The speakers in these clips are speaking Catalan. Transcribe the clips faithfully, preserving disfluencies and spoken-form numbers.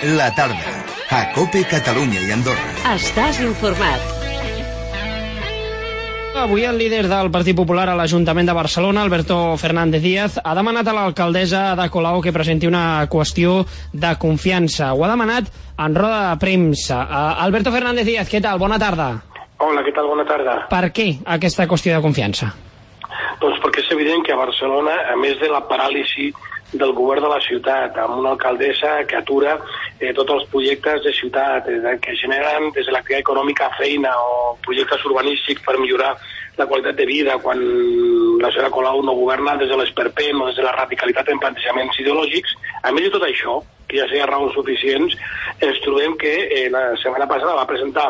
La tarda, a COPE Catalunya i Andorra. Estàs informat. Avui el líder del Partit Popular a l'Ajuntament de Barcelona, Alberto Fernández Díaz, ha demanat a l'alcaldessa Ada Colau que presenti una qüestió de confiança. Ho ha demanat en roda de premsa. Uh, Alberto Fernández Díaz, què tal? Bona tarda. Hola, què tal? Bona tarda. Per què aquesta qüestió de confiança? Doncs perquè és evident que a Barcelona, a més de la paràlisi del govern de la ciutat, amb una alcaldessa que atura eh, tots els projectes de ciutat, eh, que generen des de l'activitat econòmica feina o projectes urbanístics per millorar la qualitat de vida, quan la senyora Colau no governa des de l'esperpent o des de la radicalitat en plantejaments ideològics. A més de tot això, que ja seria raons suficients, ens trobem que eh, la setmana passada va presentar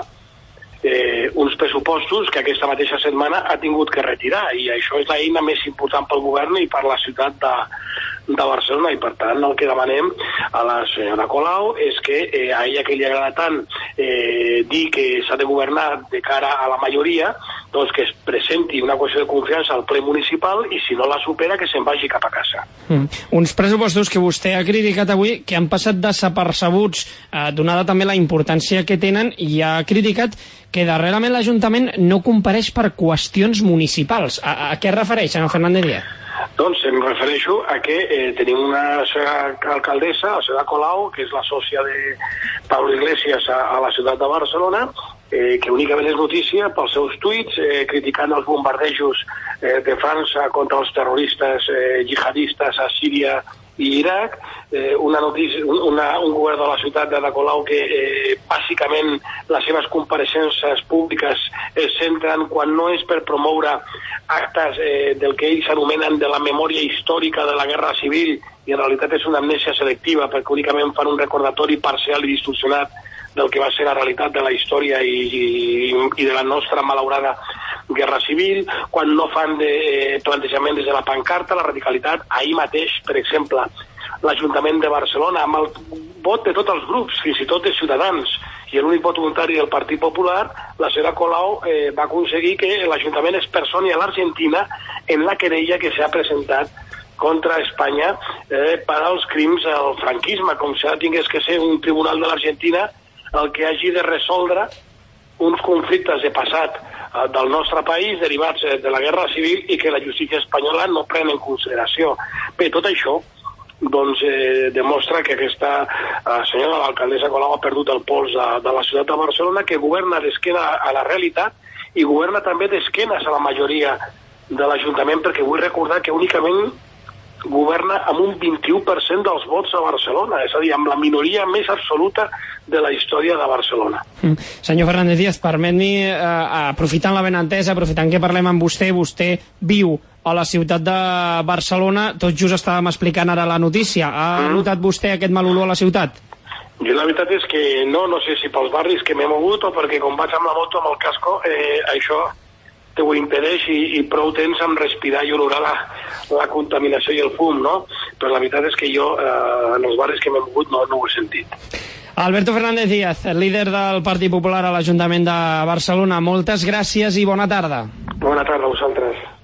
Eh, uns pressupostos que aquesta mateixa setmana ha tingut que retirar, i això és l'eina més important pel govern i per la ciutat de, de Barcelona, i per tant el que demanem a la senyora Colau és que eh, a ella que li agrada tant eh, dir que s'ha de governar de cara a la majoria, doncs que es presenti una qüestió de confiança al ple municipal, i si no la supera que se'n vagi cap a casa. Mm. Uns pressupostos que vostè ha criticat avui, que han passat desapercebuts, eh, donada també la importància que tenen, i ha criticat que darrerament l'Ajuntament no compareix per qüestions municipals. A, a què es refereix, senyor Fernández Díaz? Doncs em refereixo a que eh, tenim una alcaldessa, la senyora Colau, que és la sòcia de Pablo Iglesias a, a la ciutat de Barcelona, eh, que únicament és notícia pels seus tuits, eh, criticant els bombardejos eh, de França contra els terroristes eh, jihadistes a Síria i Iraq, eh, una notícia, una, un govern de la ciutat d'Ada Colau que eh, bàsicament les seves compareixences públiques es centren, quan no és per promoure actes eh, del que ells anomenen de la memòria històrica de la Guerra Civil, i en realitat és una amnèsia selectiva, perquè únicament fan un recordatori parcial i distorsionat del que va ser la realitat de la història i, i, i de la nostra malaurada Guerra Civil, quan no fan de eh, plantejament des de la pancarta, la radicalitat. Ahir mateix, per exemple, l'Ajuntament de Barcelona, amb el vot de tots els grups, fins i tot de Ciutadans, i l'únic vot voluntari del Partit Popular, la senyora Colau eh, va aconseguir que l'Ajuntament es personi a l'Argentina en la querella que s'ha presentat contra Espanya eh, per als crims al franquisme, com si ara tingués que ser un tribunal de l'Argentina el que hagi de resoldre uns conflictes de passat eh, del nostre país derivats eh, de la Guerra Civil, i que la justícia espanyola no pren en consideració. Bé, tot això doncs eh, demostra que aquesta eh, senyora, l'alcaldessa Colau, ha perdut el pols de, de la ciutat de Barcelona, que governa d'esquena a la realitat i governa també d'esquenes a la majoria de l'Ajuntament, perquè vull recordar que únicament governa amb un vint-i-u per cent dels vots a Barcelona, és a dir, amb la minoria més absoluta de la història de Barcelona. Mm. Senyor Fernández Díaz, permet-me, eh, aprofitant la benentesa, aprofitant que parlem amb vostè, vostè viu a la ciutat de Barcelona, tot just estàvem explicant ara la notícia. Ha mm. notat vostè aquest mal olor a la ciutat? Jo la veritat és que no, no sé si pels barris que m'he mogut o perquè com vaig amb la moto amb el casco, eh, això te ho impedeix, i, i prou temps amb respirar i olorar la, la contaminació i el fum, no? Però la veritat és que jo eh, en els barris que m'he mogut no, no ho he sentit. Alberto Fernández Díaz, líder del Partit Popular a l'Ajuntament de Barcelona, moltes gràcies i bona tarda. Bona tarda a vosaltres.